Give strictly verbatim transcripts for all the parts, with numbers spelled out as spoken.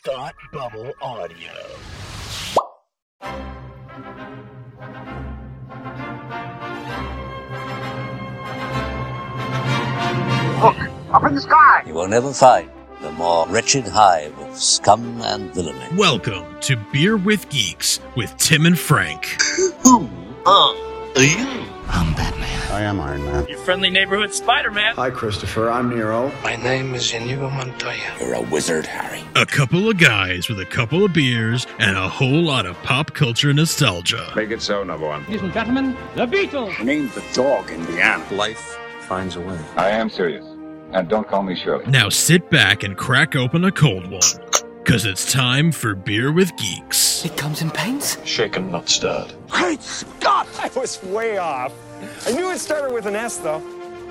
Thought Bubble Audio. Look, up in the sky! You will never find the more wretched hive of scum and villainy. Welcome to Beer with Geeks with Tim and Frank. Who are you? I'm Batman. I am Iron Man. Your friendly neighborhood Spider-Man. Hi, Christopher. I'm Nero. My name is Inigo Montoya. You're a wizard, Harry. A couple of guys with a couple of beers and a whole lot of pop culture nostalgia. Make it so, number one. Ladies and gentlemen, the Beatles. Named the dog Indiana. Life finds a way. I am serious. And don't call me Shirley. Now sit back and crack open a cold one, because it's time for Beer with Geeks. It comes in paints? Shaken, not stirred. Great Scott! I was way off. I knew it started with an S, though.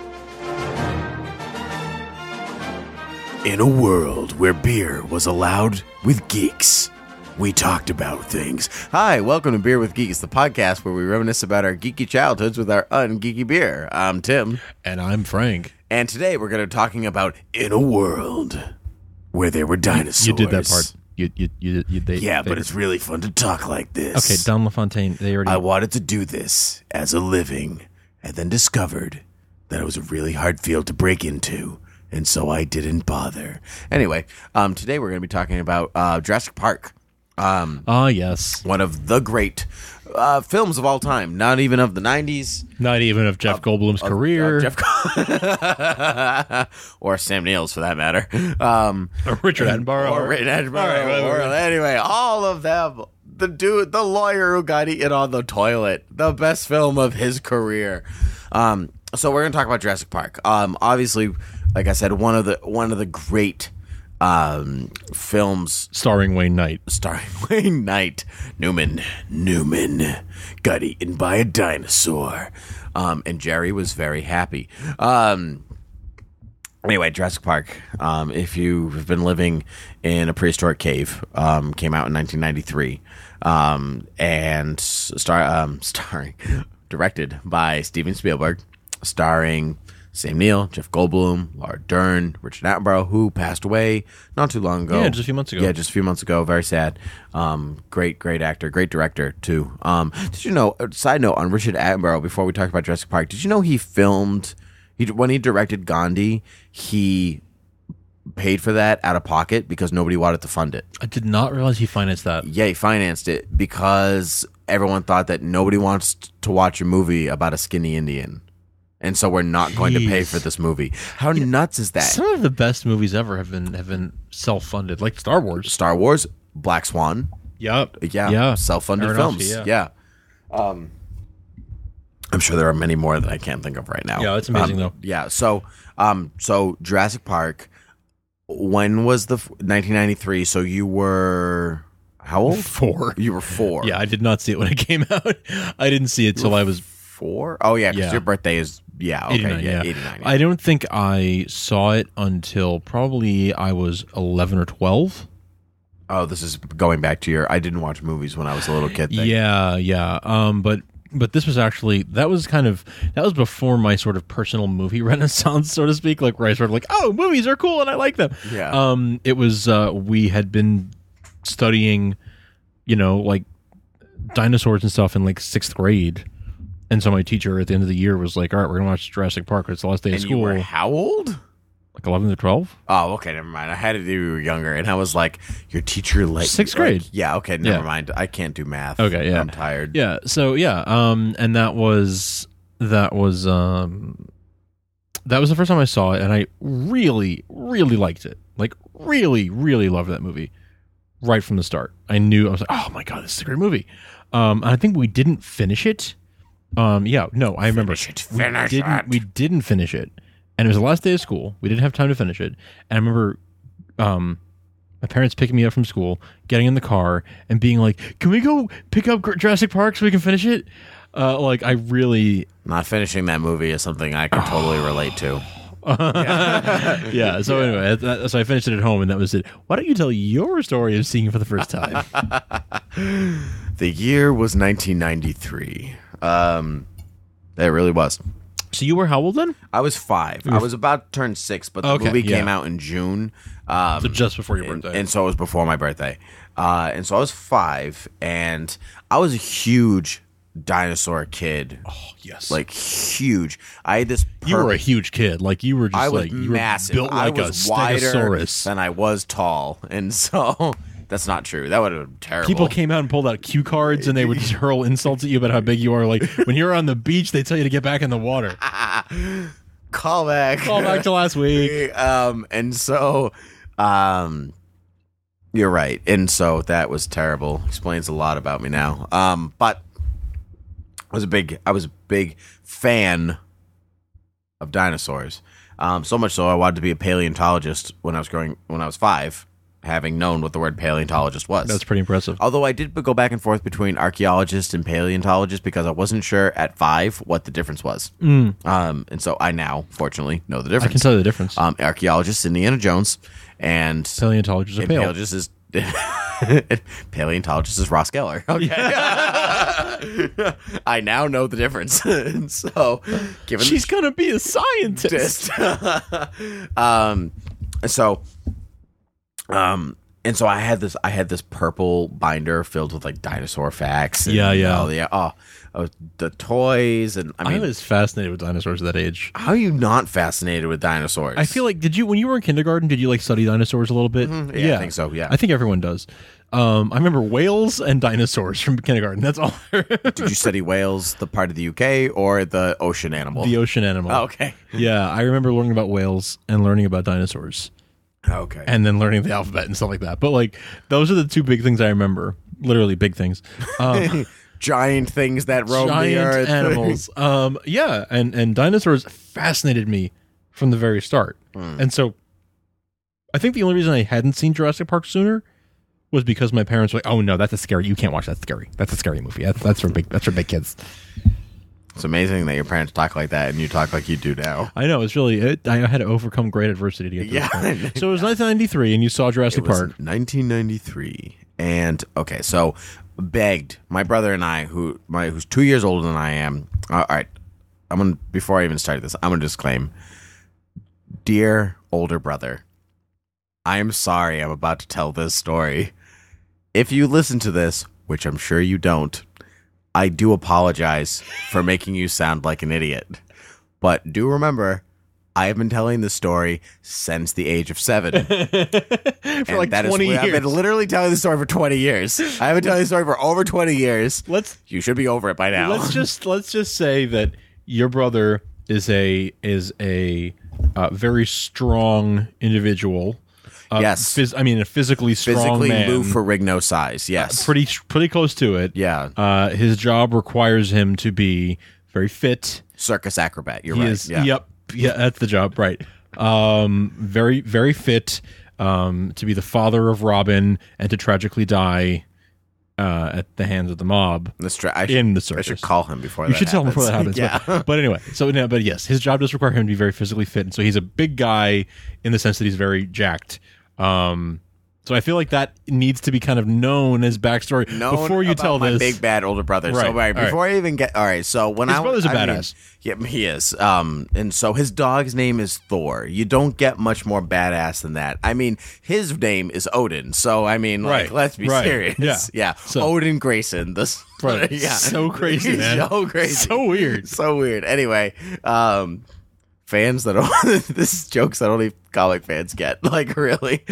In a world where beer was allowed with geeks, we talked about things. Hi, welcome to Beer with Geeks, the podcast where we reminisce about our geeky childhoods with our ungeeky beer. I'm Tim. And I'm Frank. And today we're going to be talking about In a World Where There Were Dinosaurs. You did that part. You, you, you, you, they, yeah, they, but it's really fun to talk like this. Okay, Don LaFontaine, they already... I wanted to do this as a living and then discovered that it was a really hard field to break into, and so I didn't bother. Anyway, um, today we're going to be talking about uh, Jurassic Park. Um, Ah, yes. One of the great uh, films of all time, not even of the nineties. Not even of Jeff Goldblum's Of- career. of Jeff or Sam Neill's, for that matter. Um, or Richard Attenborough. Or Richard Attenborough. All right, or, right, right. anyway, all of them. The dude, the lawyer who got eaten on the toilet. The best film of his career. Um, so we're going to talk about Jurassic Park. Um, obviously, like I said, one of the one of the great um, films Starring Wayne Knight. starring Wayne Knight. Newman. Newman got eaten by a dinosaur. Um, and Jerry was very happy. Um, anyway, Jurassic Park. Um, if you have been living in a prehistoric cave, um, came out in nineteen ninety-three. Um, and star, um, starring, directed by Steven Spielberg, starring Sam Neill, Jeff Goldblum, Laura Dern, Richard Attenborough, who passed away not too long ago. Yeah, just a few months ago. Yeah, just a few months ago. Very sad. Um, great, great actor, great director too. Um, did you know? Side note on Richard Attenborough. Before we talk about Jurassic Park, did you know he filmed? He when he directed Gandhi, he paid for that out of pocket because nobody wanted to fund it. I did not realize he financed that. Yeah, he financed it because everyone thought that nobody wants to watch a movie about a skinny Indian. And so we're not going to pay Jeez. for this movie. How nuts is that? Some of the best movies ever have been have been self-funded, like Star Wars. Star Wars, Black Swan. Yep. Yeah. Yeah. Self-funded Aronofsky, films. yeah. Yeah. Um, I'm sure there are many more that I can't think of right now. Yeah, it's amazing, Um, though. Yeah. So, um, so Jurassic Park, when was the f- nineteen ninety-three? So you were how old? Four. You were four. Yeah, I did not see it when it came out. I didn't see it till I was four. Oh yeah, because Yeah. your birthday is yeah. Okay, eighty-nine. yeah, Yeah, eighty-nine. Yeah. I don't think I saw it until probably I was eleven or twelve. Oh, this is going back to your. I didn't watch movies when I was a little kid. Thing. Yeah, yeah. Um, but but this was actually that was kind of that was before my sort of personal movie renaissance, so to speak. Like where I sort of like, oh, movies are cool and I like them. Yeah. Um, it was uh, we had been studying, you know, like dinosaurs and stuff in like sixth grade. And so my teacher at the end of the year was like, all right, we're going to watch Jurassic Park. It's the last day of And school. you were how old? Like eleven to twelve? Oh, okay, never mind. I had it you were younger, and I was like, your teacher like Sixth like- grade. yeah, okay, never Yeah. mind. I can't do math. Okay, yeah. I'm tired. Yeah. So yeah, um, and that was that was um, that was the first time I saw it, and I really, really liked it. Like, really, really loved that movie right from the start. I knew I was like, oh my god, this is a great movie. Um, and I think we didn't finish it. Um, yeah, no, I remember Finish it, we finish didn't. it. We didn't finish it, and it was the last day of school. We didn't have time to finish it, and I remember, um, my parents picking me up from school, getting in the car, and being like, "Can we go pick up Jurassic Park so we can finish it?" Uh, like I really, Not finishing that movie is something I can totally relate to. yeah. So anyway, that, so I finished it at home, and that was it. Why don't you tell your story of seeing it for the first time? The year was nineteen ninety-three. Um, it really was. So you were how old then? I was five. I was about to turn six, but the Okay, movie yeah. came out in June. Um, So just before your and- birthday. and so it was before my birthday. Uh, and so I was five, and I was a huge dinosaur kid. Oh, yes. Like huge. I had this. You were a purple- huge kid. Like you were just I was like you massive. were built like I a was wider stegosaurus. than I was tall, and so that's not true. That would have been terrible. People came out and pulled out cue cards, and they would just hurl insults at you about how big you are. Like when you're on the beach, they tell you to get back in the water. Call back. Call back to last week. um, and so, um, you're right, and so that was terrible. Explains a lot about me now. Um, but I was a big, I was a big fan of dinosaurs. Um, so much so I wanted to be a paleontologist when I was growing, when I was five, having known what the word paleontologist was. That's pretty impressive. Although I did go back and forth between archaeologist and paleontologist because I wasn't sure at five what the difference was. Mm. Um, and so I now, fortunately, know the I difference. can tell you the difference. Um, archaeologist is Indiana Jones, and Paleontologists are and pale. paleontologist is paleontologist is Ross Geller. Okay, I now know the difference. And so, given She's gonna be a scientist. um, so, um, and so I had this. I had this purple binder filled with like dinosaur facts. And, Yeah, yeah. Oh, yeah. Oh, oh, the toys, and I I, mean, was fascinated with dinosaurs at that age. how are you not fascinated with dinosaurs? I feel like did you when you were in kindergarten? Did you like study dinosaurs a little bit? Mhm. Yeah, I think so, yeah. I think everyone does. Um, I remember whales and dinosaurs from kindergarten. That's all. Did you study whales, the part of the U K, or the ocean animal? The ocean animal. Oh, okay. Yeah, I remember learning about whales and learning about dinosaurs. Okay. And then learning the alphabet and stuff like that. But like those are the two big things I remember. Literally big things. Um, Giant things that roam giant the earth. animals. Um, yeah, and and dinosaurs fascinated me from the very start. Mm. And so I think the only reason I hadn't seen Jurassic Park sooner was because my parents were like, "Oh no, that's a scary. You can't watch that. Scary. That's a scary movie. That's, that's for big. That's for big kids." It's amazing that your parents talk like that and you talk like you do now. I know it's really. It, I had to overcome great adversity to get to Yeah. this point. So it was nineteen ninety-three, and you saw Jurassic It was Park. nineteen ninety-three, and okay, so begged my brother and I, who my who's two years older than I am. Uh, all right, I'm gonna before I even start this, I'm gonna disclaim, dear older brother, I am sorry I'm about to tell this story. If you listen to this, which I'm sure you don't, I do apologize for making you sound like an idiot. But do remember, I have been telling this story since the age of seven. For And like that is- twenty years. I've been literally telling the story for twenty years. I've been telling the story for over twenty years. Let's You should be over it by now. let's just let's just say that your brother is a is a uh, very strong individual. Uh, Yes. phys- I mean a physically strong Physically man. Lou Ferrigno size, yes. pretty pretty close to it. Yeah. Uh, his job requires him to be very fit. Circus acrobat, you're He right. is. yeah. Yep. Yeah, that's the job. Right. Um, very very fit. Um, to be the father of Robin and to tragically die uh, at the hands of the mob. Let's try, I should, in the I circus. should call him before You that should tell him before that happens. yeah. But, but anyway, so no, but yes, his job does require him to be very physically fit, and so he's a big guy in the sense that he's very jacked. Um, so I feel like that needs to be kind of known as backstory Known before you about tell my this. big bad older brother. Right, So all right, all right. before I even get all right, so when His I brother's a I mean, badass. yeah, he is. Um, and so his dog's name is Thor. You don't get much more badass than that. I mean, his name is Odin. So I mean, like, Right, let's be right, serious. yeah. Yeah, So- Odin Grayson. This Right. yeah, So crazy, He's man. So crazy. So weird. So weird. Anyway, um. Fans that don't this is jokes that only comic fans get, like really.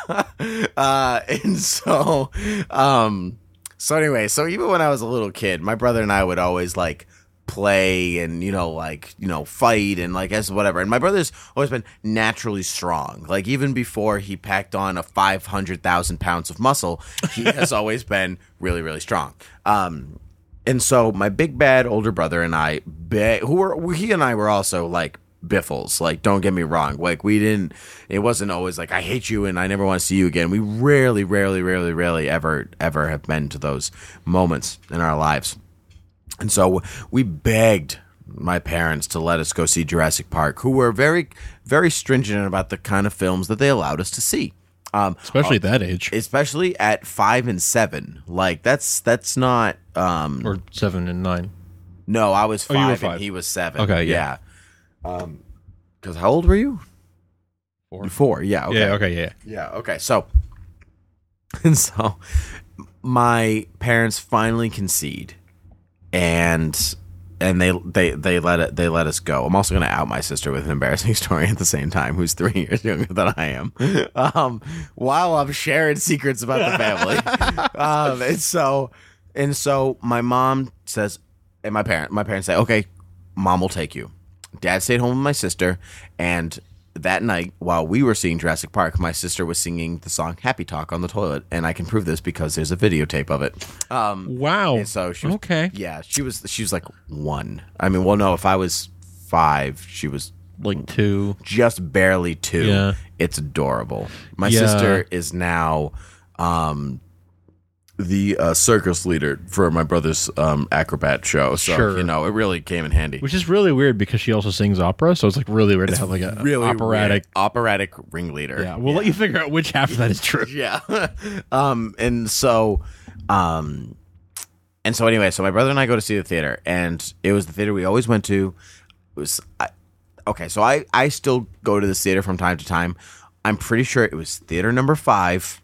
uh and so um so anyway, so even when I was a little kid, my brother and I would always like play and you know like you know fight and like as whatever, and my brother's always been naturally strong. Like even before he packed on a five hundred thousand pounds of muscle, he has always been really really strong. um and so my big bad older brother and I be- who were he and I were also like biffles. Like, don't get me wrong. Like, we didn't, it wasn't always like, I hate you and I never want to see you again. We rarely, rarely, rarely, rarely ever, ever have been to those moments in our lives. And so we begged my parents to let us go see Jurassic Park, who were very, very stringent about the kind of films that they allowed us to see. Um, Especially at that age. especially at five and seven. Like, that's, that's not, um, Or seven and nine. no, I was Oh, you were five, five. and he was seven. Okay, yeah. yeah. Um, because how old were you? Four. Four, yeah, okay. Yeah, okay, yeah. Yeah, okay. So, and so my parents finally concede, and and they they they let it they let us go. I'm also going to out my sister with an embarrassing story at the same time, who's three years younger than I am, um, while I'm sharing secrets about the family. um, and so and so my mom says, and my parent my parents say, okay, Mom will take you. Dad stayed home with my sister, and that night, while we were seeing Jurassic Park, my sister was singing the song Happy Talk on the toilet, and I can prove this because there's a videotape of it. Um, wow. And so she was, okay. Yeah, she was she was like one. I mean, well, no, if I was five, she was like two. Just barely two. Yeah. It's adorable. My Yeah. sister is now um, the uh, circus leader for my brother's um, acrobat show. So, Sure. you know, it really came in handy. Which is really weird because she also sings opera, so it's like really weird It's to have like a really operatic weird. operatic ringleader. Yeah, we'll let you figure out which half of that is true. Yeah. um, and so, um, and so anyway, so my brother and I go to see the theater, and it was the theater we always went to. It was I, okay. So I, I still go to this theater from time to time. I'm pretty sure it was theater number five,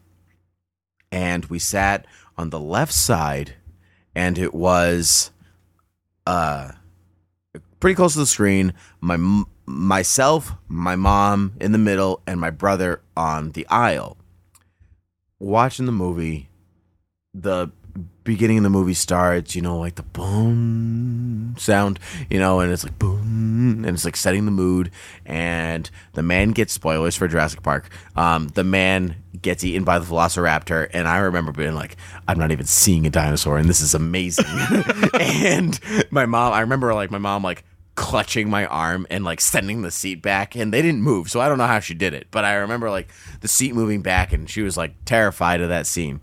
and we sat on the left side, and it was, uh, pretty close to the screen. My myself, my mom in the middle, and my brother on the aisle. Watching the movie, the beginning of the movie starts, you know, like the boom sound, you know, and it's like boom, and it's like setting the mood. And the man gets, spoilers for Jurassic Park, um, the man gets eaten by the Velociraptor, and I remember being like, I'm not even seeing a dinosaur, and this is amazing. And my mom, I remember like my mom like clutching my arm and like sending the seat back, and they didn't move, so I don't know how she did it, but I remember like the seat moving back, and she was like terrified of that scene.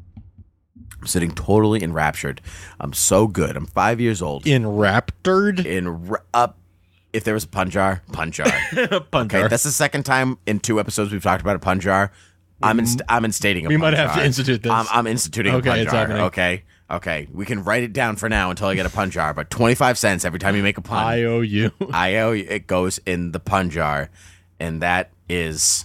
I'm sitting totally enraptured. I'm so good. I'm five years old. Enraptured? In ra- up. If there was a pun jar, pun jar. Pun Okay, jar. that's the second time in two episodes we've talked about a pun jar. I'm inst- I'm instating a We pun might jar. have to institute this. I'm, I'm instituting Okay, a pun it's jar. happening. Okay, okay. We can write it down for now until I get a pun jar. But twenty-five cents every time you make a pun. I owe you. I owe you. It goes in the pun jar, and that is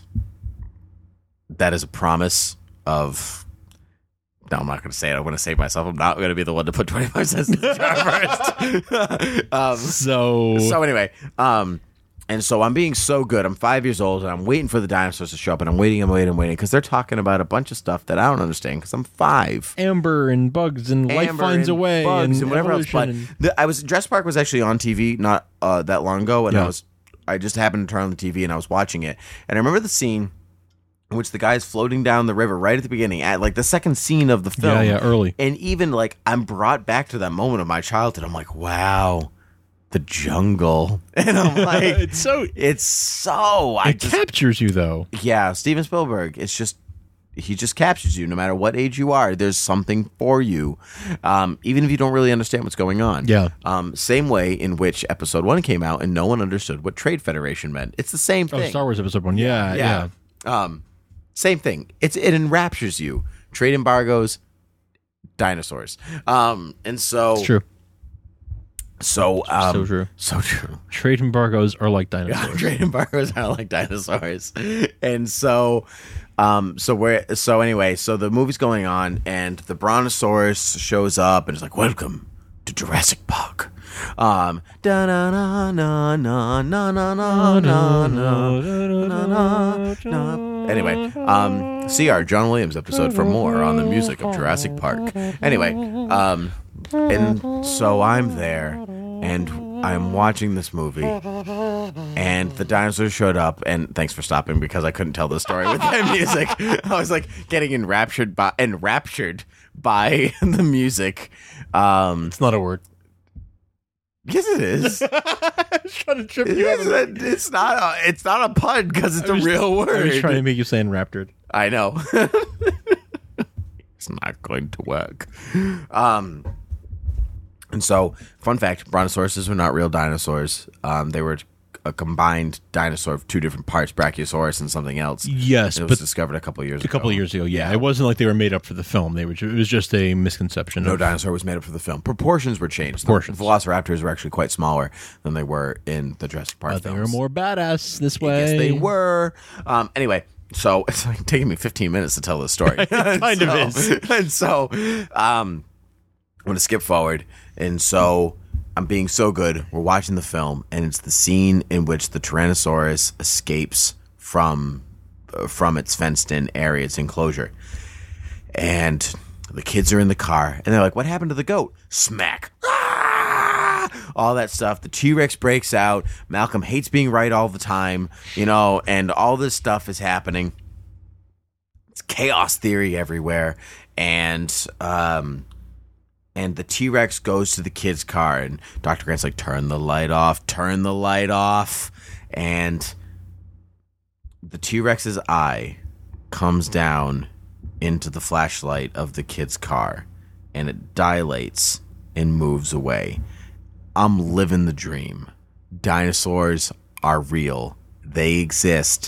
that is a promise of. No, I'm not going to say it. I want to save myself. I'm not going to be the one to put twenty-five cents in the jar first. um, So, so anyway, um, and so I'm being so good. I'm five years old, and I'm waiting for the dinosaurs to show up, and I'm waiting, I'm waiting, I'm waiting, because they're talking about a bunch of stuff that I don't understand, because I'm five. Amber and bugs and life Amber finds and a way bugs and, and whatever else. But evolution the, I was Jurassic Park was actually on T V not uh, that long ago, and Yeah. I was I just happened to turn on the T V and I was watching it, and I remember the scene in which the guy's floating down the river right at the beginning, at like the second scene of the film. Yeah, yeah, early. And even like I'm brought back to that moment of my childhood. I'm like, wow, the jungle, and I'm like, it's so it's so. I it just, captures you though. yeah, Steven Spielberg. It's just he just captures you, no matter what age you are. There's something for you, um, even if you don't really understand what's going on. Yeah. Um, same way in which Episode One came out, and no one understood what Trade Federation meant. It's the same Oh, thing. Star Wars Episode One. Yeah, yeah. Yeah. Um, same thing. It's it enraptures you. Trade embargoes, dinosaurs. Um, and so It's true. So um, so true. So true. Trade embargoes are like Yeah, dinosaurs. trade embargoes are like dinosaurs. And so um so we're so anyway, so the movie's going on, and the Brontosaurus shows up and it's like, welcome to Jurassic Park. Um da na na na na na na na na na na. Anyway, um see our John Williams episode for more on the music of Jurassic Park. Anyway, um and so I'm there, and I'm watching this movie, and the dinosaurs showed up, and thanks for stopping, because I couldn't tell the story with that music. I was like getting enraptured by enraptured by the music. Um, It's not a word. yes, it is. I was trying to trip It you up. is. It's not a. It's not a pun because it's I a was- real word. I was trying to make you say enraptured. I know. It's not going to work. Um, and so, fun fact: brontosauruses were not real dinosaurs. Um, they were a combined dinosaur of two different parts, Brachiosaurus and something else. Yes, it was but discovered a couple of years ago. A couple of years ago, yeah. It wasn't like they were made up for the film. They were. It was just a misconception. No of, dinosaur was made up for the film. Proportions were changed. Proportions. The Velociraptors were actually quite smaller than they were in the Jurassic Park But they films. were more badass this way. Yes, they were. Um, anyway, so it's like taking me fifteen minutes to tell this story. It kind so, of is. And so, um, I'm going to skip forward. And so, I'm being so good. We're watching the film, and it's the scene in which the Tyrannosaurus escapes from uh, from its fenced-in area, its enclosure. And the kids are in the car, and they're like, what happened to the goat? Smack. Ah! All that stuff. The T-Rex breaks out. Malcolm hates being right all the time, you know, and all this stuff is happening. It's chaos theory everywhere. And, um... And the T-Rex goes to the kid's car, and Doctor Grant's like, turn the light off, turn the light off. And the T-Rex's eye comes down into the flashlight of the kid's car, and it dilates and moves away. I'm living the dream. Dinosaurs are real. They exist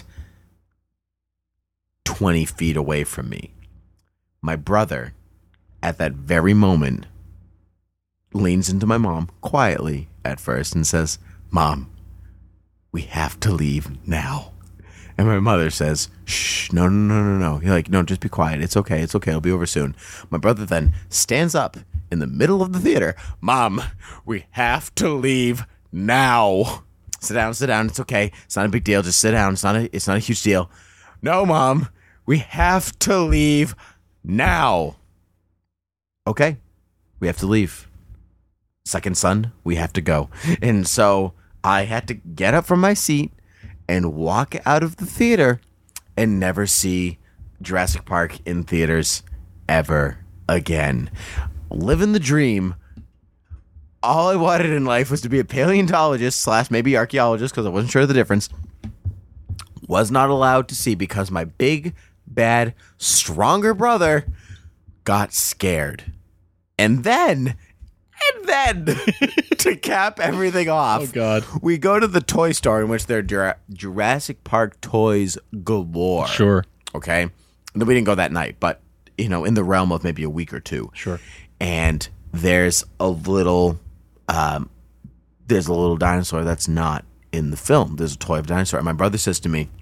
twenty feet away from me. My brother, at that very moment, leans into my mom quietly at first and says, Mom, we have to leave now. And my mother says, shh, no, no, no, no, no. You're like, no, just be quiet. It's okay. It's okay. It'll be over soon. My brother then stands up in the middle of the theater. Mom, we have to leave now. Sit down, sit down. It's okay. It's not a big deal. Just sit down. It's not a, it's not a huge deal. No, Mom, we have to leave now. Okay, we have to leave. Second son, we have to go. And so I had to get up from my seat and walk out of the theater and never see Jurassic Park in theaters ever again. Living the dream. All I wanted in life was to be a paleontologist slash maybe archaeologist, because I wasn't sure of the difference. Was not allowed to see because my big, bad, stronger brother got scared. And then, and then, to cap everything off, Oh, God. we go to the toy store in which there are Jura- Jurassic Park toys galore. Sure. Okay? And then we didn't go that night, but, you know, in the realm of maybe a week or two. Sure. And there's a little, um, there's a little dinosaur that's not in the film. There's a toy of a dinosaur. And my brother says to me,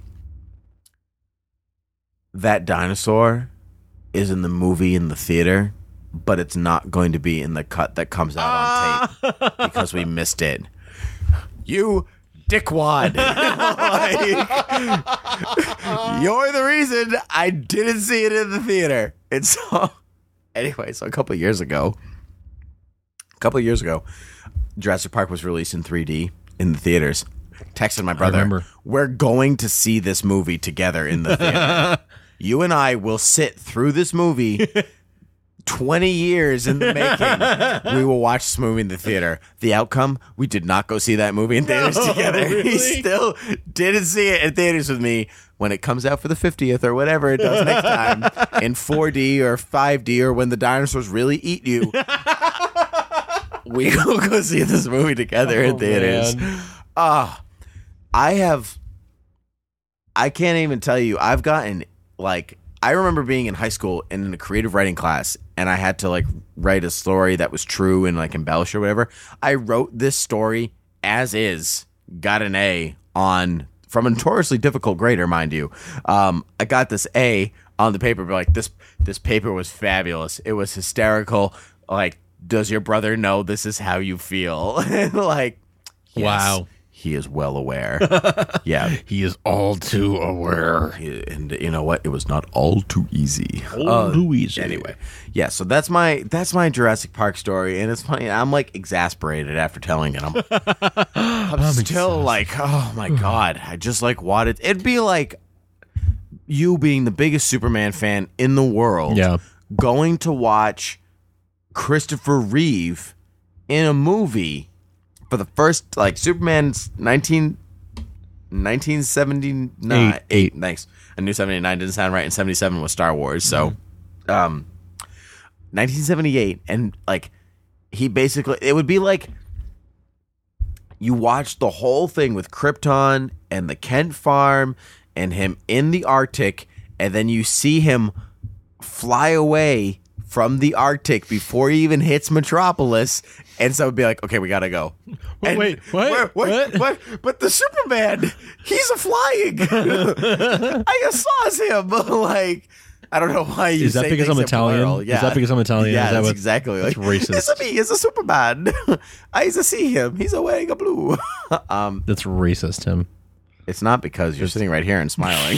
that dinosaur is in the movie in the theater, but it's not going to be in the cut that comes out on tape because we missed it. You dickwad. Like, you're the reason I didn't see it in the theater. And so, anyway, so a couple of years ago, a couple of years ago, Jurassic Park was released in three D in the theaters. Texted my brother, remember. We're going to see this movie together in the theater. You and I will sit through this movie twenty years in the making. We will watch this movie in the theater. The outcome, we did not go see that movie in theaters No, together. really? He still didn't see it in theaters with me. When it comes out for the fiftieth or whatever it does next time, in four D or five D, or when the dinosaurs really eat you, we will go see this movie together Oh, in theaters. Ah, I have, I can't even tell you, I've gotten, like, I remember being in high school and in a creative writing class, and I had to, like, write a story that was true and, like, embellish or whatever. I wrote this story as is, got an A on, from a notoriously difficult grader, mind you. Um, I got this A on the paper, but, like, this, this paper was fabulous. It was hysterical. Like, does your brother know this is how you feel? And, like, yes. Wow. He is well aware. Yeah. He is all too aware. He- and you know what? It was not all too easy. All too easy. Anyway, yeah. So that's my that's my Jurassic Park story, and it's funny. I'm like exasperated after telling it. I'm, I'm, I'm still exhausted. like, oh my god! I just like wanted. It'd be like you being the biggest Superman fan in the world. Yeah. Going to watch Christopher Reeve in a movie. For the first, like, Superman's nineteen, nineteen seventy-nine. Eight. Eight. Thanks. I knew seventy-nine didn't sound right, and seventy-seven was Star Wars. So, um, nineteen seventy-eight, and, like, he basically, it would be like you watch the whole thing with Krypton and the Kent farm and him in the Arctic, and then you see him fly away from the Arctic before he even hits Metropolis, and so it'd be like, okay, we gotta go. Wait, And wait, what? What, what? what? But the Superman, he's a flying. I just saw him. Like, I don't know why you Is that say because I'm things in Italian? plural. Is that because I'm Italian? Yeah, Is that that's what- exactly. that's Like, racist. It's a me. It's a Superman. I used to see him. He's wearing a blue. um, That's racist, Tim. it's not because you're sitting right here and smiling.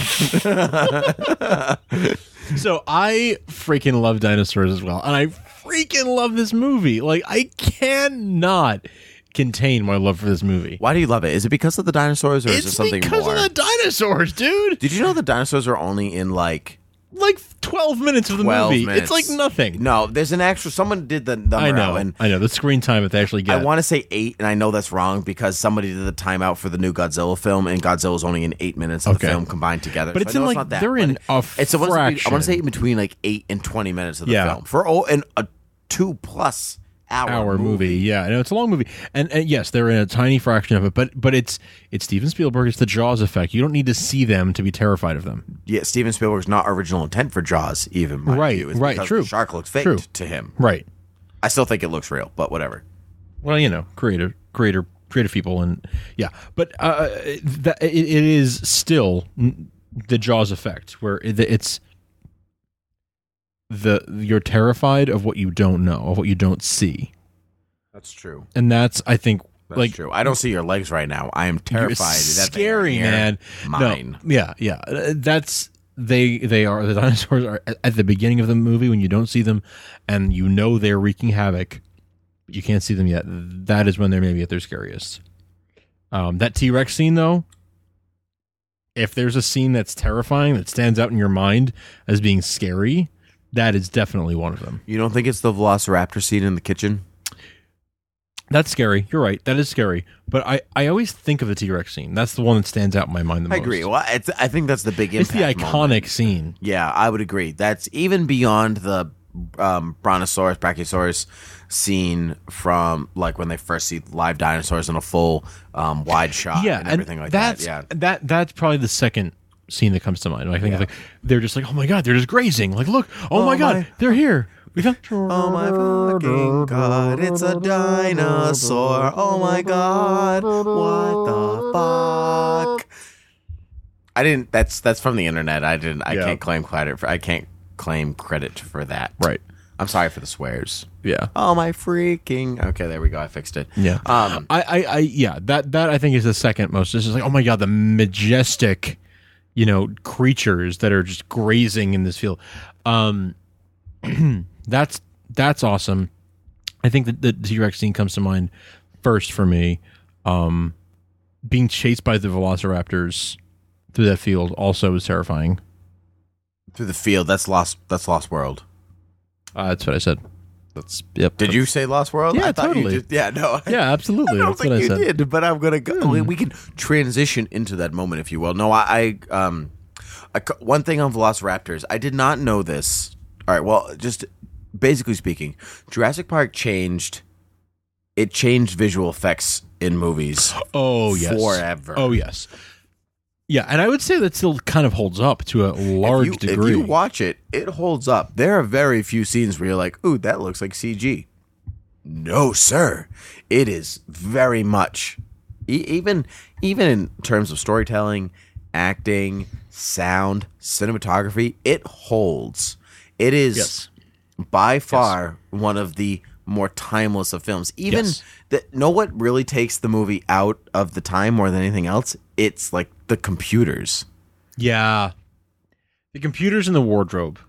So I freaking love dinosaurs as well, and I freaking love this movie. Like, I cannot contain my love for this movie. Why do you love it? Is it because of the dinosaurs, or is It's it something because more? of the dinosaurs, dude. Did you know the dinosaurs are only in like Like twelve minutes of the twelve movie. minutes? It's like nothing. No, there's an actual. Someone did the number I know. out, and I know the screen time that they actually get. I want to say eight, and I know that's wrong because somebody did the timeout for the new Godzilla film, and Godzilla's only in eight minutes of Okay. the film combined together. But So it's I in know like not that, they're but in it- a it's supposed to be, fraction. I want to say in between like eight and twenty minutes of the Yeah. film for oh, and a two plus hour, hour movie. Yeah, I know it's a long movie, and, and yes, they're in a tiny fraction of it. But but it's it's Steven Spielberg. It's the Jaws effect. You don't need to see them to be terrified of them. Yeah, Steven Spielberg's not original intent for Jaws, even mind Right, you. It's right, because true. The shark looks fake True. to him. Right. I still think it looks real, but whatever. Well, you know, creative, creator, creative people, and yeah, but uh, that it, it is still the Jaws effect, where it, it's the you're terrified of what you don't know, of what you don't see, That's true. and that's I think That's like true. I don't see your legs right now. I am terrified. It's that they are scary, near man. Mine. No, yeah, yeah. Uh, That's they. They are the dinosaurs are at- at the beginning of the movie when you don't see them, and you know they're wreaking havoc. But you can't see them yet. That is when they're maybe at their scariest. Um, that T-Rex scene, though. If there's a scene that's terrifying that stands out in your mind as being scary, that is definitely one of them. You don't think it's the Velociraptor scene in the kitchen? That's scary. You're right. That is scary. But I, I always think of the T-Rex scene. That's the one that stands out in my mind the I most. agree. Well, it's, I think that's the big It's impact. the iconic moment. scene. Yeah, I would agree. That's even beyond the um, Brontosaurus, Brachiosaurus scene from like when they first see live dinosaurs in a full um, wide shot Yeah, and everything like that's, that. Yeah. that that's probably the second scene that comes to mind. I think it's like they're just like, oh my god, they're just grazing. Like, look, oh, Oh my god, my- they're here. We got Oh my fucking god, it's a dinosaur. Oh my god, what the fuck? I didn't that's that's from the internet. I didn't I Yeah. can't claim credit for I can't claim credit for that. Right. I'm sorry for the swears. Yeah. Oh my freaking okay, there we go. I fixed it. Yeah. Um I, I, I yeah, that that I think is the second most. It's just like, oh my god, the majestic, you know, creatures that are just grazing in this field. Um that's that's awesome. I think that the T-Rex scene comes to mind first for me. Um being chased by the velociraptors through that field also is terrifying. through the field, that's Lost that's Lost World. Uh, that's what I said. That's yep. Did you say Lost World? Yeah, I thought totally. You did. Yeah, no. Yeah, absolutely. I don't That's think what I you said. did, but I'm gonna go. We, we can transition into that moment, if you will. No, I, I um, I, one thing on Velociraptors, I did not know this. All right, well, just basically speaking, Jurassic Park changed. It changed visual effects in movies. Oh yes, forever. Oh yes, yeah, and I would say that still kind of holds up to a large if you, degree. If you watch it, it holds up. There are very few scenes where you're like, "Ooh, that looks like C G." No, sir. It is very much, e- even even in terms of storytelling, acting, sound, cinematography. It holds. It is Yes. by far one of the more timeless of films. Even Yes. that, know what really takes the movie out of the time more than anything else? It's like the computers. Yeah, the computers in the wardrobe.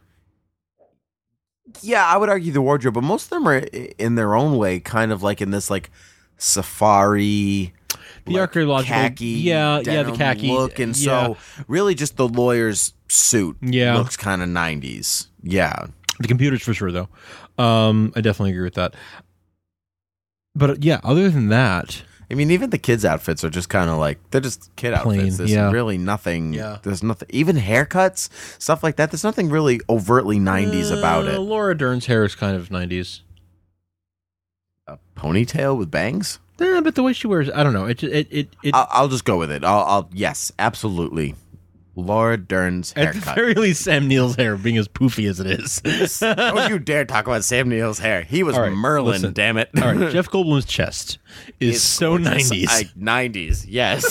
Yeah, I would argue the wardrobe, but most of them are i- in their own way, kind of like in this like safari, The like, archaeological, khaki, yeah, yeah, the denim khaki look, and yeah. so really just the lawyer's suit Yeah. looks kind of nineties. Yeah, The computers for sure, though. Um, I definitely agree with that. But uh, yeah, other than that, I mean, even the kids' outfits are just kind of like they're just kid Plain, outfits. There's yeah. really nothing. Yeah. There's nothing. Even haircuts, stuff like that. There's nothing really overtly nineties about uh, it. Laura Dern's hair is kind of nineties. A ponytail with bangs. Eh, but the way she wears, I don't know. It it it. it I'll, I'll just go with it. I'll, I'll yes, absolutely. Laura Dern's at haircut. the very least, Sam Neill's hair being as poofy as it is. Don't you dare talk about Sam Neill's hair. He was All right, Merlin, listen. damn it. All right, Jeff Goldblum's chest is It's so gorgeous. nineties. I, nineties, yes.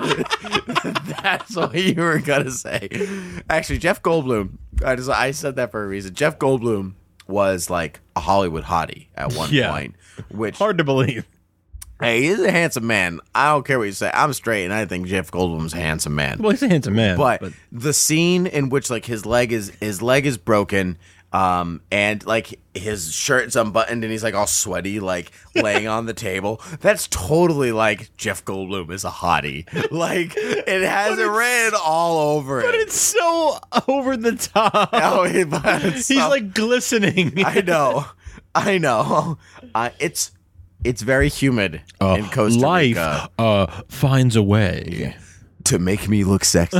That's what you were going to say. Actually, Jeff Goldblum, I, just, I said that for a reason. Jeff Goldblum was like a Hollywood hottie at one Yeah. point. Which, Hard to believe. hey, he's a handsome man. I don't care what you say. I'm straight, and I think Jeff Goldblum's a handsome man. Well, he's a handsome man, But, but the scene in which like his leg is his leg is broken, um, and like his shirt's unbuttoned and he's like all sweaty, like laying on the table. That's totally like Jeff Goldblum is a hottie. Like it has it written all over but it. it's so over the top. Oh, it- but it's He's so- like glistening. I know, I know. Uh, it's it's very humid Uh, in Costa life Rica uh, finds a way. to make me look sexy.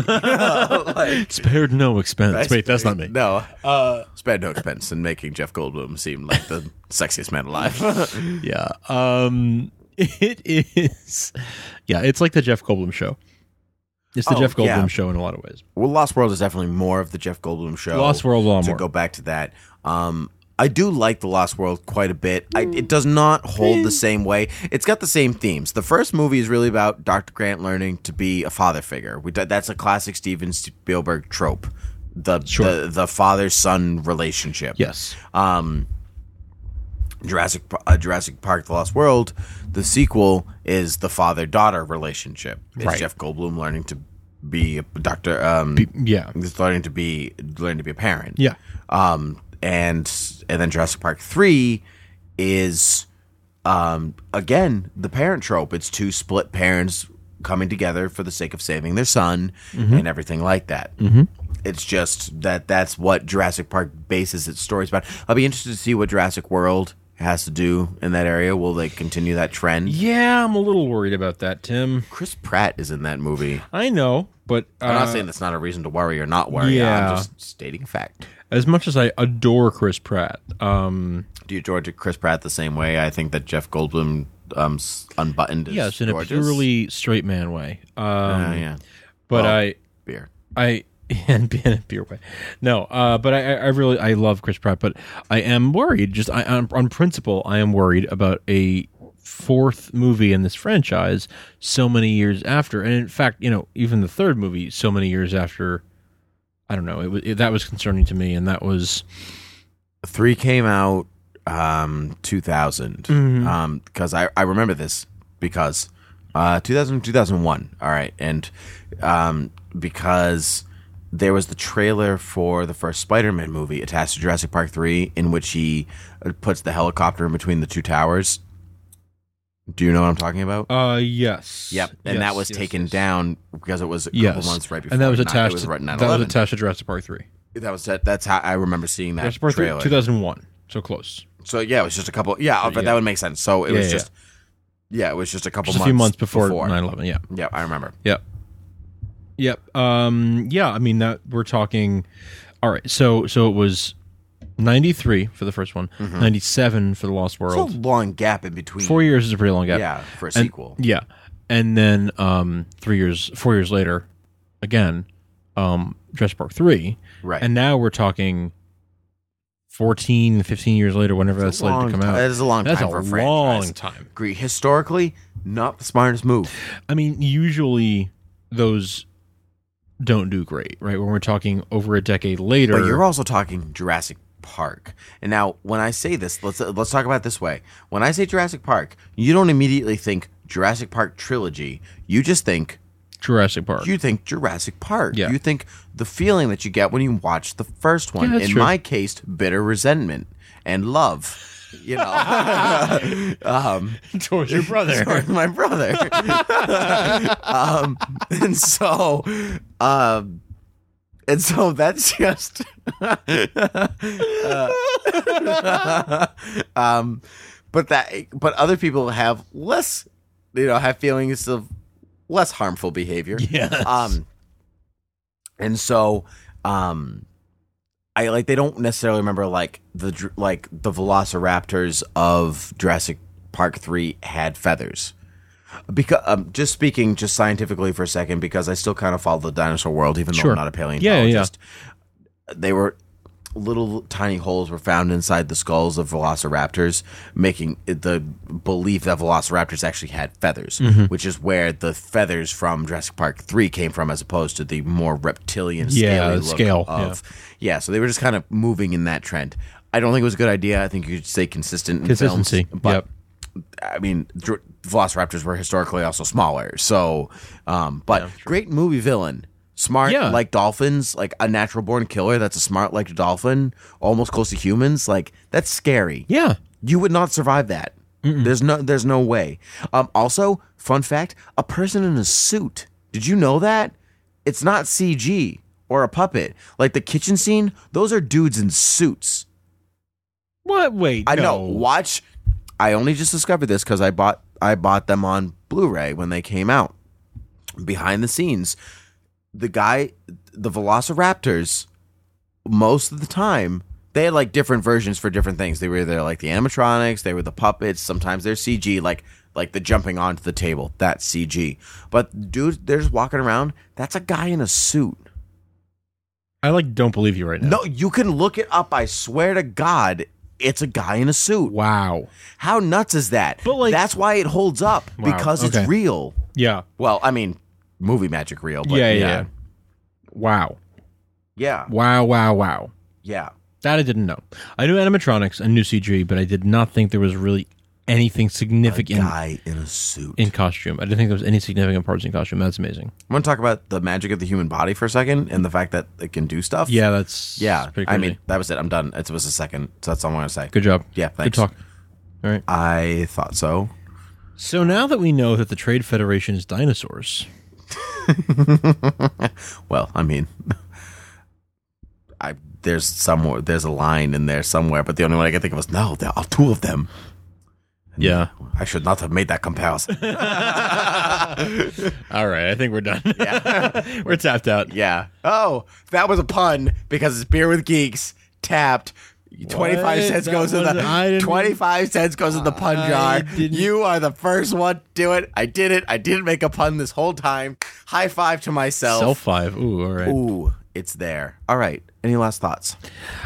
Spared no expense. Wait, that's not me. No, uh, spared no expense in making Jeff Goldblum seem like the sexiest man alive. Yeah. Um. It is. Yeah, it's like the Jeff Goldblum show. It's the Oh, Jeff Goldblum yeah. show in a lot of ways. Well, Lost World is definitely more of the Jeff Goldblum show. Lost World a lot to more. go back to that. Um, I do like the Lost World quite a bit. I, it does not hold the same way. It's got the same themes. The first movie is really about Doctor Grant learning to be a father figure. We, that's a classic Steven Spielberg trope. The Sure. the, the father son relationship. Yes. Um, Jurassic uh, Jurassic Park: The Lost World. The sequel is the father daughter relationship. It's Right. Jeff Goldblum learning to be a doctor. Um, Be- yeah. he's learning to be learning to be a parent. Yeah. Um, and and then Jurassic Park three is um again the parent trope. It's two split parents coming together for the sake of saving their son and everything like that. Mm-hmm. It's just that that's what Jurassic Park bases its stories about. I'll be interested to see what Jurassic World has to do in that area. Will they continue that trend? Yeah, I'm a little worried about that, Tim. Chris Pratt is in that movie. I know, but uh, I'm not saying that's not a reason to worry or not worry. Yeah. I'm just stating a fact. as much as I adore Chris Pratt, um, Do you adore Chris Pratt the same way? I think that Jeff Goldblum um, s- unbuttoned is yes, in gorgeous. a purely straight man way. Um, Uh, yeah. But Well, I, beer. I and in a beer way. No, uh, but I, I really I love Chris Pratt, but I am worried. Just I, on, on principle, I am worried about a fourth movie in this franchise so many years after, and in fact, you know, even the third movie so many years after. I don't know. It was it, that was concerning to me, and that was Three came out um, two thousand. Mhm. Um, because I, I remember this because uh, two thousand, two thousand one. All right. And um, because there was the trailer for the first Spider-Man movie attached to Jurassic Park three in which he uh, puts the helicopter in between the two towers. Do you know what I'm talking about? uh yes, Yep. And Yes, that was yes, taken yes. down because it was a Yes. couple months right before. and that was nine- attached. It was right to, nine that was eleven. attached to Jurassic Park three. That was that. That's how I remember seeing that Jurassic Park three, trailer. two thousand one. So close. So yeah, it was just a couple. Yeah, but yeah. that would make sense. So it Yeah, was yeah, just. Yeah, it was just a couple Just a months. few months before, nine eleven. Yeah. Yeah, I remember. Yep. Yep. Um, yeah, I mean that we're talking. All right, so so it was ninety-three for the first one, ninety-seven for the Lost There's World. a long gap in between. Four years is a pretty long gap. Yeah, for a And- sequel. yeah, and then um, three years, four years later, again, um, Jurassic Park three, Right. and now we're talking fourteen, fifteen years later, whenever that's It's a slated to long come ti- out. That is a long That's time a for a long franchise. time. Agree. Historically, not the smartest move. I mean, usually those don't do great, right? When we're talking over a decade later. But you're also talking Jurassic Park. And now, when I say this, let's let's talk about it this way. When I say Jurassic Park, you don't immediately think Jurassic Park trilogy. You just think Jurassic Park. you think Jurassic Park. Yeah. You think the feeling that you get when you watch the first one. Yeah, that's In true. my case, bitter resentment and love. You know, um, Towards your brother. towards my brother. um, and so, um, and so that's just. uh, um, but that, but other people have less, you know, have feelings of less harmful behavior. Yes. Um, and so, um, I like they don't necessarily remember like the dr- like the velociraptors of Jurassic Park three had feathers. Because um, just speaking just scientifically for a second, because I still kind of follow the dinosaur world, even though Sure. I'm not a paleontologist. Yeah, yeah. They were little tiny holes were found inside the skulls of velociraptors, making it the belief that velociraptors actually had feathers, Mhm. which is where the feathers from Jurassic Park three came from, as opposed to the more reptilian, Yeah, scaly look scale, of yeah. So they were just kind of moving in that trend. I don't think it was a good idea. I think you should stay consistent in Consistency, films, but. yep. I mean, dr- velociraptors were historically also smaller, so. Um, but great movie villain, smart Yeah. like dolphins, like a natural born killer that's a smart like a dolphin, almost close to humans. Like that's scary. Yeah, you would not survive that. Mm-mm. There's no, there's no way. Um, also, fun fact: a person in a suit. Did you know that? It's not C G or a puppet. Like the kitchen scene, those are dudes in suits. What? Wait, I no. know. Watch. I only just discovered this because I bought I bought them on Blu-ray when they came out. Behind the scenes, the guy, the Velociraptors, most of the time they had like different versions for different things. They were either like the animatronics, they were the puppets. Sometimes they're C G, like like the jumping onto the table. That's C G. But dude, they're just walking around. That's a guy in a suit. I like don't believe you right now. No, you can look it up. I swear to God. It's a guy in a suit. Wow. How nuts is that? But like, that's why it holds up, Wow, because okay. it's real. Yeah. Well, I mean, movie magic real, but yeah, yeah. yeah, Yeah. yeah. Wow. Yeah. Wow, wow, wow. Yeah. That I didn't know. I knew animatronics and knew C G, but I did not think there was really anything significant. A guy in a suit. In costume. I didn't think there was any significant parts in costume. That's amazing. I want to talk about the magic of the human body for a second and the fact that it can do stuff. Yeah, that's Yeah. that's pretty I crazy. mean, that was it. I'm done. It was a second. So that's all I want to say. Good job. Yeah, thanks. Good talk. All right. I thought so. So now that we know that the Trade Federation is dinosaurs. Well, I mean, I there's somewhere there's a line in there somewhere, but the only one I can think of was no, there are two of them. And Yeah. I should not have made that comparison. All right, I think we're done. Yeah. We're tapped out. Yeah. Oh, that was a pun because it's Beer with Geeks tapped. Twenty-five What? cents That goes in wasn't- I the didn't- twenty-five cents goes in the pun I jar. didn't- You are the first one to do it. I did it. I didn't make a pun this whole time. High five to myself. Self five. Ooh, all right. Ooh, it's there. All right. Any last thoughts?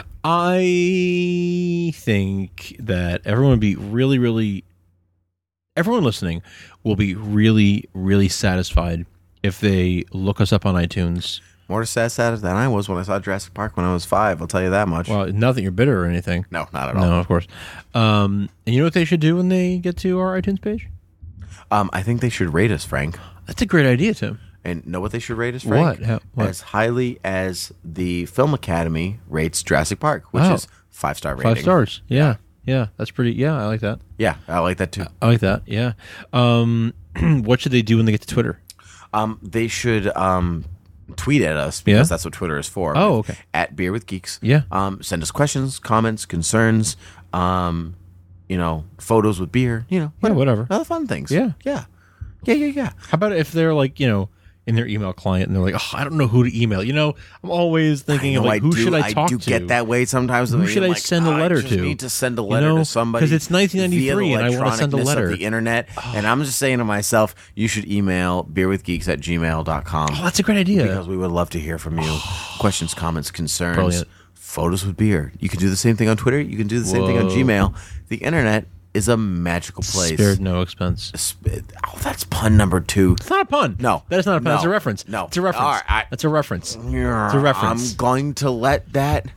I think that everyone would be really, really, everyone listening will be really, really satisfied if they look us up on iTunes. More satisfied than I was when I saw Jurassic Park when I was five. I'll tell you that much. Well, not that you're bitter or anything. No, not at all. No, of course. Um, and you know what they should do when they get to our iTunes page? Um, I think they should rate us, Frank. That's a great idea, Tim. And know what they should rate us, Frank? What? How- what? As highly as the Film Academy rates Jurassic Park, which Wow. is five star rating. Five stars. Yeah. Yeah. That's pretty. Yeah. I like that. Yeah, I like that too. I like that. Yeah. Um, what should they do when they get to Twitter? Um, they should um, tweet at us because Yeah? that's what Twitter is for. Oh, okay. At Beer with Geeks. Yeah. Um, send us questions, comments, concerns. Um, you know, photos with beer. You know, Yeah, whatever. Other fun things. Yeah. Yeah. Yeah. Yeah. Yeah. How about if they're like, you know, in their email client and they're like, oh, I don't know who to email. You know, I'm always thinking I of know, like, I who do, should I talk do to? get that way sometimes. Who I'm should I like, send a "Ah, letter I just to?" need to send a You letter know, to somebody 'cause it's nineteen ninety-three via the and I wanna send a electronicness letter. of the internet. And I'm just saying to myself, you should email beerwithgeeks at gmail dot com. Oh, that's a great idea. Because we would love to hear from you. Questions, comments, concerns, Brilliant. photos with beer. You can do the same thing on Twitter. You can do the same thing on Whoa. Gmail. The internet is a magical place. Spared no expense. Sp- Oh, that's pun number two. It's not a pun. No. That is not a pun. No. That's a reference. No. It's a reference. All right, I- That's a reference. It's Yeah, a reference. I'm going to let that.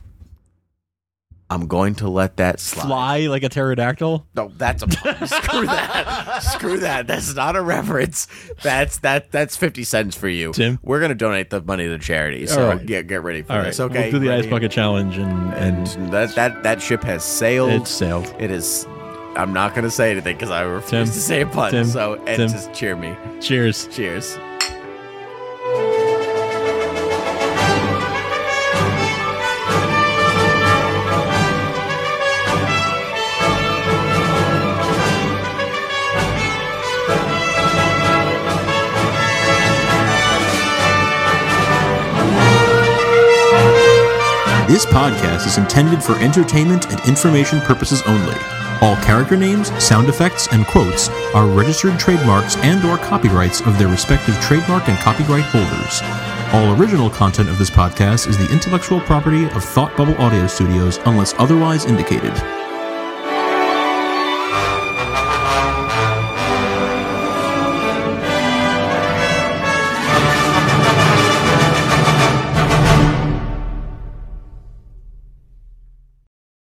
I'm going to let that slide. Fly like a pterodactyl? No, that's a pun. Screw that. Screw that. That's not a reference. That's that. That's fifty cents for you, Tim? We're gonna donate the money to charity. So All right. get get ready for All right. this. Okay. We'll do the Ready? ice bucket challenge and, and, And that that that ship has sailed. it's sailed. It is. I'm not going to say anything because I refuse Tim, to say a pun. Tim, so and Tim. just cheer me. Cheers. Cheers. This podcast is intended for entertainment and information purposes only. All character names, sound effects, and quotes are registered trademarks and or copyrights of their respective trademark and copyright holders. All original content of this podcast is the intellectual property of Thought Bubble Audio Studios unless otherwise indicated.